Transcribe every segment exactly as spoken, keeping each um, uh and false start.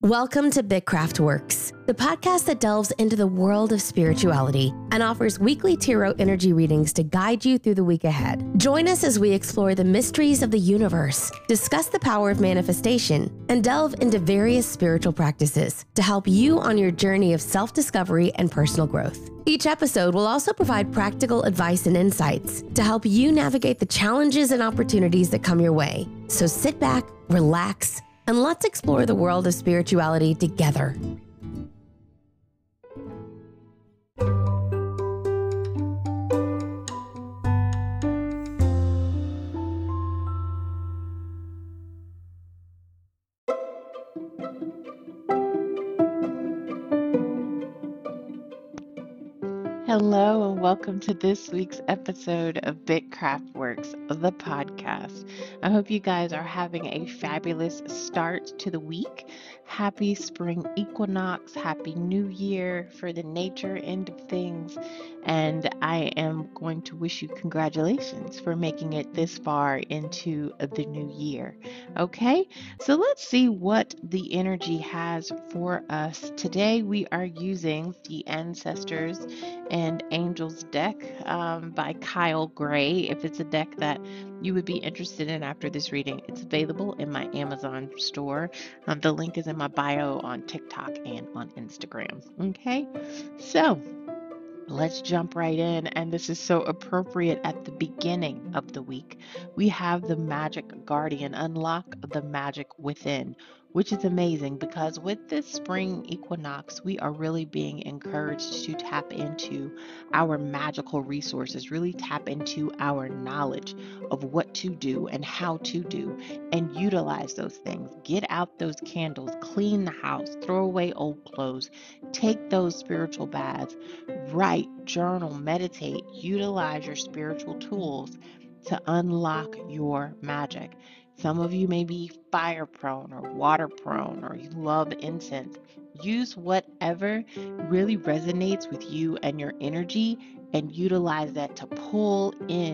Welcome to Bitcraft Works, the podcast that delves into the world of spirituality and offers weekly tarot energy readings to guide you through the week ahead. Join us as we explore the mysteries of the universe, discuss the power of manifestation, and delve into various spiritual practices to help you on your journey of self-discovery and personal growth. Each episode will also provide practical advice and insights to help you navigate the challenges and opportunities that come your way. So sit back, relax, and let's explore the world of spirituality together. Hello and welcome to this week's episode of Bitcraft Works, the podcast. I hope you guys are having a fabulous start to the week. Happy spring equinox, happy new year for the nature end of things. And I am going to wish you congratulations for making it this far into the new year. Okay, so let's see what the energy has for us. Today we are using the Ancestors and Angels deck um, by Kyle Gray. If it's a deck that you would be interested in after this reading, it's available in my Amazon store. Um, the link is in my bio on TikTok and on Instagram. Okay, so let's jump right in, and this is so appropriate at the beginning of the week. We have the Magic Guardian, unlock the magic within, which is amazing because with this spring equinox, we are really being encouraged to tap into our magical resources, really tap into our knowledge of what to do and how to do and utilize those things. Get out those candles, clean the house, throw away old clothes, take those spiritual baths, write, journal, meditate, utilize your spiritual tools to unlock your magic. Some of you may be fire prone or water prone, or you love incense. Use whatever really resonates with you and your energy and utilize that to pull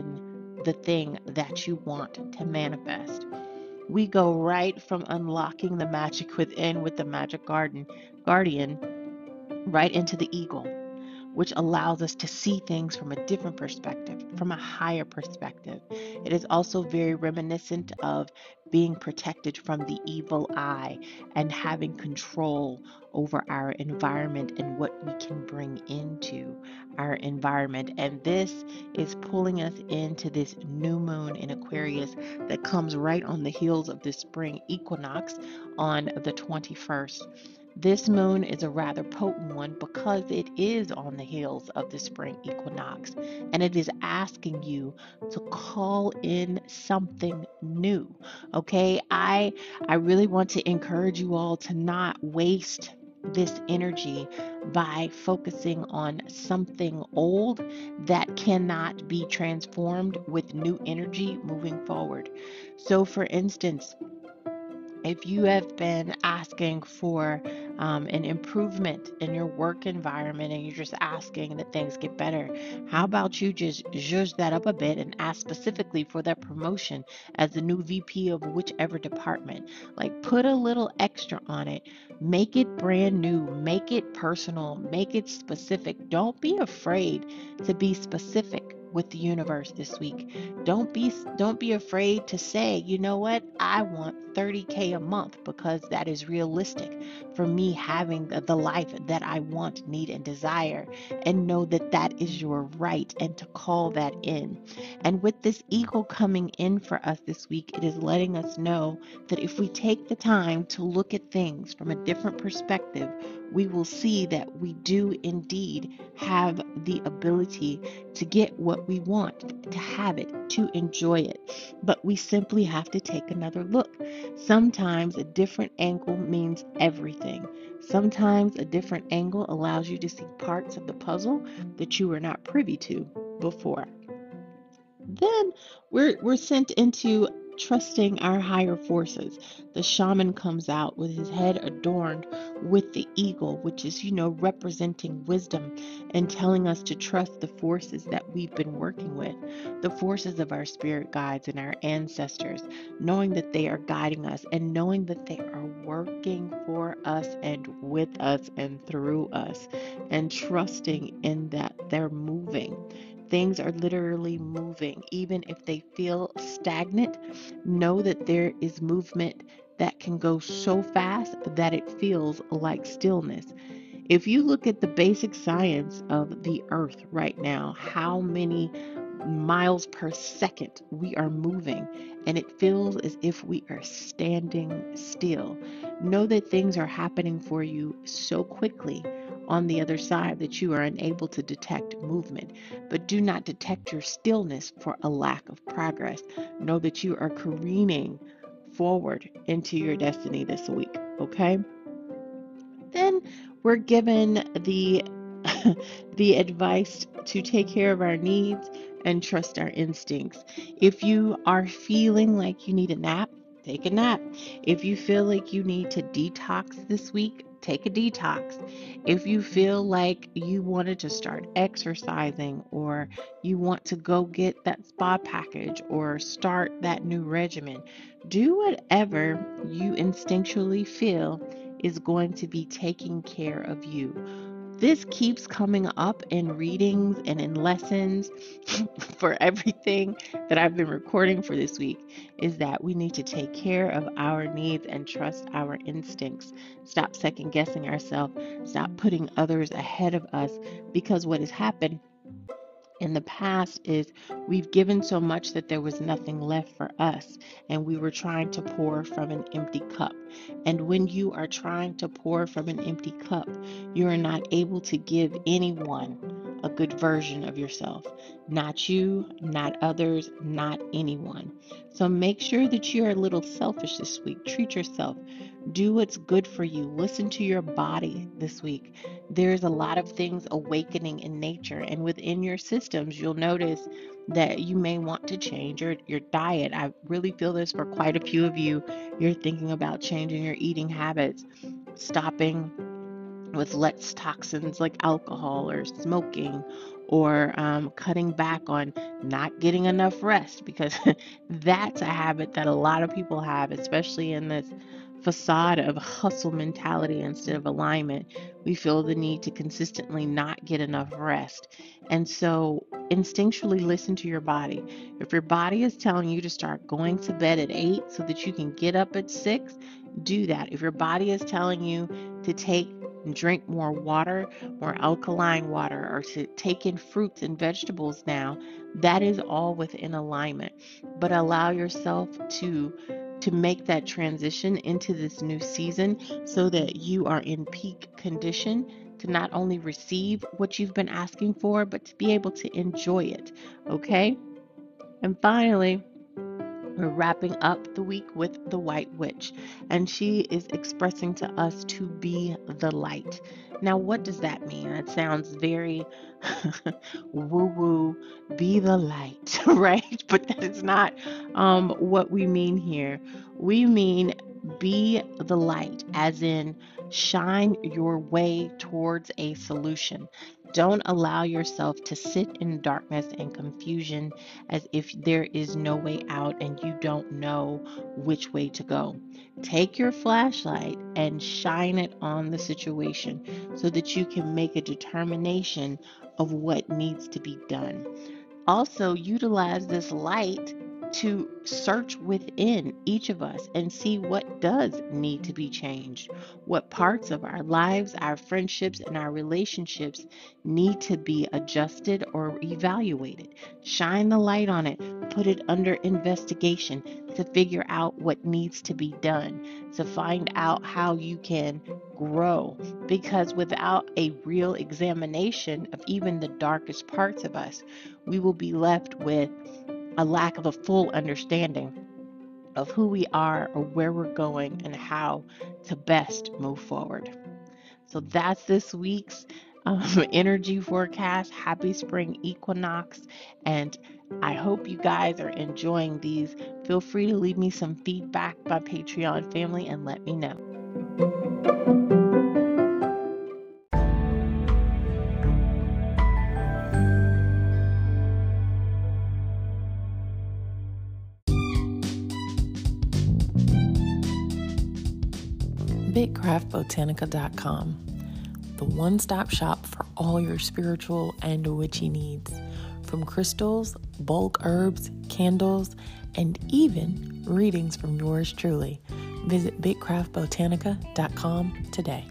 in the thing that you want to manifest. We go right from unlocking the magic within with the Magic Garden Guardian right into the Eagle, which allows us to see things from a different perspective, from a higher perspective. It is also very reminiscent of being protected from the evil eye and having control over our environment and what we can bring into our environment. And this is pulling us into this new moon in Aquarius that comes right on the heels of this spring equinox on the twenty-first. This moon is a rather potent one because it is on the heels of the spring equinox, and it is asking you to call in something new. Okay, I I really want to encourage you all to not waste this energy by focusing on something old that cannot be transformed with new energy moving forward. So for instance, if you have been asking for um, an improvement in your work environment and you're just asking that things get better, how about you just zhuzh that up a bit and ask specifically for that promotion as the new V P of whichever department? Like, put a little extra on it. Make it brand new. Make it personal. Make it specific. Don't be afraid to be specific with the universe this week. Don't be don't be afraid to say, you know what, I want thirty K a month because that is realistic for me having the, the life that I want, need, and desire, and know that that is your right, and to call that in. And with this eagle coming in for us this week, it is letting us know that if we take the time to look at things from a different perspective, we will see that we do indeed have the ability to get what we want, to have it, to enjoy it. But we simply have to take another look. Sometimes a different angle means everything. Sometimes a different angle allows you to see parts of the puzzle that you were not privy to before. Then we're we're sent into trusting our higher forces. The shaman comes out with his head adorned with the eagle, which is, you know, representing wisdom and telling us to trust the forces that we've been working with, the forces of our spirit guides and our ancestors, knowing that they are guiding us and knowing that they are working for us and with us and through us, and trusting in that they're moving. Things are literally moving. Even if they feel stagnant, know that there is movement that can go so fast that it feels like stillness. If you look at the basic science of the earth right now, how many miles per second we are moving, and it feels as if we are standing still. Know that things are happening for you so quickly on the other side that you are unable to detect movement, but do not detect your stillness for a lack of progress. Know that you are careening forward into your destiny this week, okay? Then we're given the the advice to take care of our needs and trust our instincts. If you are feeling like you need a nap, take a nap. If you feel like you need to detox this week, take a detox. If you feel like you wanted to start exercising, or you want to go get that spa package or start that new regimen, do whatever you instinctually feel is going to be taking care of you. This keeps coming up in readings and in lessons for everything that I've been recording for this week, is that we need to take care of our needs and trust our instincts. Stop second guessing ourselves. Stop putting others ahead of us, because what has happened in the past is we've given so much that there was nothing left for us, and we were trying to pour from an empty cup. And when you are trying to pour from an empty cup, you are not able to give anyone a good version of yourself. Not you, not others, not anyone. So make sure that you're a little selfish this week. Treat yourself. Do what's good for you. Listen to your body this week. There's a lot of things awakening in nature, and within your systems, you'll notice that you may want to change your, your diet. I really feel this for quite a few of you. You're thinking about changing your eating habits, stopping with less toxins like alcohol or smoking, or um, cutting back on not getting enough rest, because that's a habit that a lot of people have, especially in this facade of hustle mentality instead of alignment. We feel the need to consistently not get enough rest. And so instinctually listen to your body. If your body is telling you to start going to bed at eight so that you can get up at six, do that. If your body is telling you to take and drink more water, more alkaline water, or to take in fruits and vegetables now, that is all within alignment. But allow yourself to to make that transition into this new season so that you are in peak condition to not only receive what you've been asking for, but to be able to enjoy it. Okay? And finally, we're wrapping up the week with the White Witch, and she is expressing to us to be the light. Now, what does that mean? That sounds very woo-woo, be the light, right? But that is not um, what we mean here. We mean be the light, as in shine your way towards a solution. Don't allow yourself to sit in darkness and confusion as if there is no way out and you don't know which way to go. Take your flashlight and shine it on the situation so that you can make a determination of what needs to be done. Also, utilize this light to search within each of us and see what does need to be changed. What parts of our lives, our friendships, and our relationships need to be adjusted or evaluated. Shine the light on it, put it under investigation to figure out what needs to be done, to find out how you can grow. Because without a real examination of even the darkest parts of us, we will be left with a lack of a full understanding of who we are or where we're going and how to best move forward. So that's this week's um, energy forecast. Happy spring equinox, and I hope you guys are enjoying these. Feel free to leave me some feedback, my Patreon family, and let me know. bit craft botanica dot com, the one-stop shop for all your spiritual and witchy needs, from crystals, bulk herbs, candles, and even readings from yours truly. Visit bit craft botanica dot com today.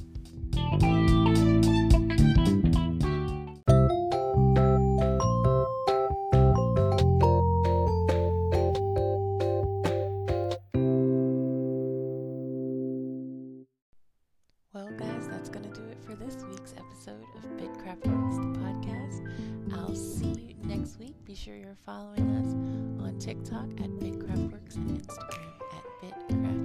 Well, guys, that's going to do it for this week's episode of Bit Craft Works, the podcast. I'll see you next week. Be sure you're following us on TikTok at Bit Craft Works and Instagram at Bit Craft